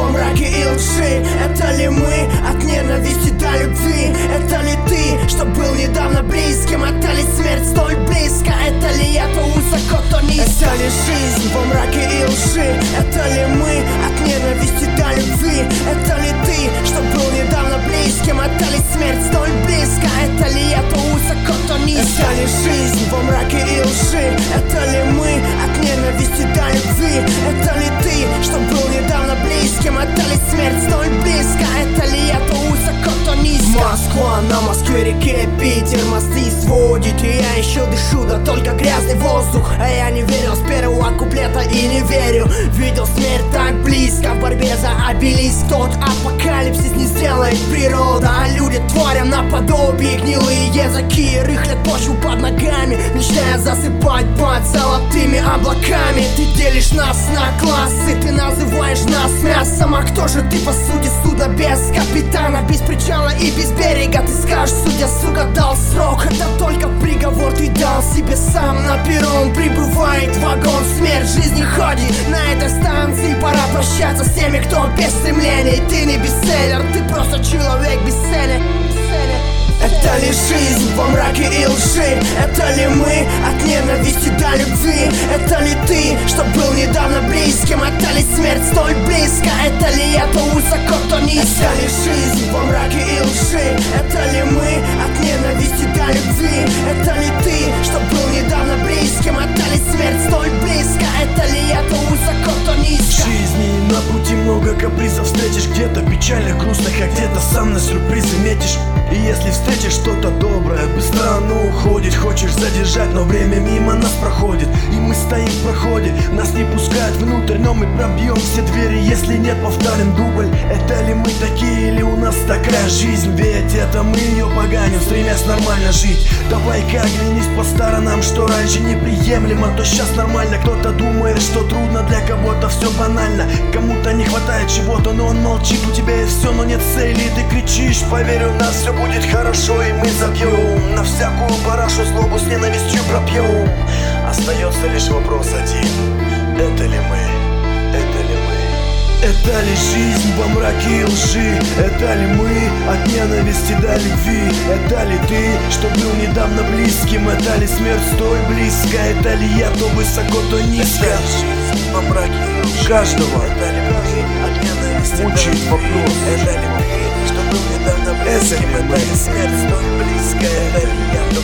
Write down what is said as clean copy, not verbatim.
во мраке и лжи. Это ли мы от ненависти до любви? Это ли ты, что был недавно близким? Это ли смерть столь близко? Это ли я то высоко, то низко? Это ли жизнь во мраке и лжи? Это ли мы от ненависти до любви? Это ли ты, что был недавно близким? Это ли смерть столь близко? Это ли я то высоко, то низко? Это ли жизнь во мраке и лжи? Это ли мы от ненависти до любви? Это ли ты, что был недавно близким? Это ли смерть столь близко? Это ли я то высоко, то низко? Москва, на Москве-реке Питер мосты сводит, и я еще дышу, да только грязный воздух. А я не верил с первого куплета и не верю. Видел смерть так близко в борьбе за обелиск. Тот апокалипсис не сделает природа, а люди тварям наподобие. Гнилые языки рыхлят почву под ногами, мечтая засыпать под золотыми облаками. Ты делишь нас на классы, ты называешь нас мясом. А кто же ты по сути? Судно без капитана, без причала и без берега. Ты скажешь, судья, сука, дал срок. Это только приговор ты дал себе сам. На перрон прибывает вагон, смерть жизни ходит. На этой станции пора прощаться с теми, кто без стремлений. Ты не бестселлер, ты просто человек без цели. Это ли жизнь во мраке и лжи? Это ли мы от ненависти до любви? Это ли ты, что был недавно близким? Это ли смерть столь близко? Это ли я то высоко, то низко? Это ли жизнь во мраке и лжи? Это ли мы от ненависти до любви? Это ли ты, что был недавно близким? Это ли смерть столь близко? Это ли я то высоко, то низко? В жизни на пути много капризов встретишь, где-то печальных, грустных, а где-то сам на сюрпризы метишь. И если встретишь что-то доброе, быстро оно уходит. Хочешь задержать, но время мимо нас проходит. И мы стоим в проходе, нас не пускают внутрь, но мы пробьем все двери. Если нет, повторим дубль. Это ли мы такие, или у нас такая жизнь? Ведь это мы ее поганим, стремясь нормально жить. Давай-ка оглянись по сторонам, что раньше неприемлемо, то сейчас нормально. Кто-то думает, что трудно, для кого-то все банально. Кому-то не хватает чего-то, но он молчит. У тебя есть все, но нет цели, ты кричишь. Поверь, у нас все будет хорошо, и мы забьем на всякую парашу, злобу с ненавистью пропьем. Остается лишь вопрос один: это ли мы? Это ли мы? Это ли жизнь во мраке и лжи? Это ли мы от ненависти до любви? Это ли ты, что был недавно близким? Это ли смерть столь близко? Это ли я то высоко, то низко? Это ли жизнь во мраке и лжи? Каждого это ли мы от ненависти мучает вопрос: это ли мы, что был недавно близким? Это ли смерть столь близко? Это ли я то